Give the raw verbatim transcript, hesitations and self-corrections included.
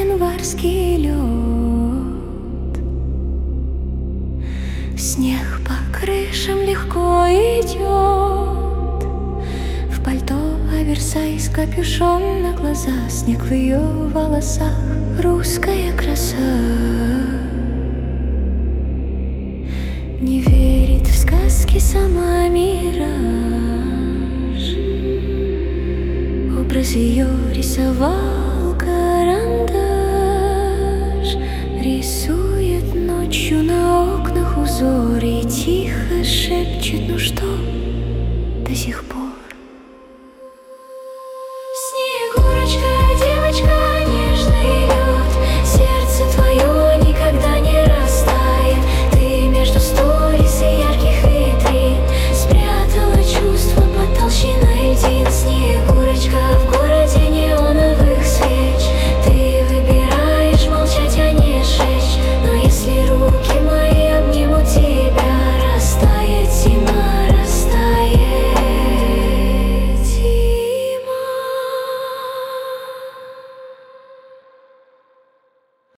январский лед. Снег по крышам легко идет, в пальто оверсайз, капюшон на глаза, снег в ее волосах, русская краса. Не верит в сказки, сама мираж. Образ ее рисовал карандаш, рисует ночью на окнах узор и тихо шепчет: ну что,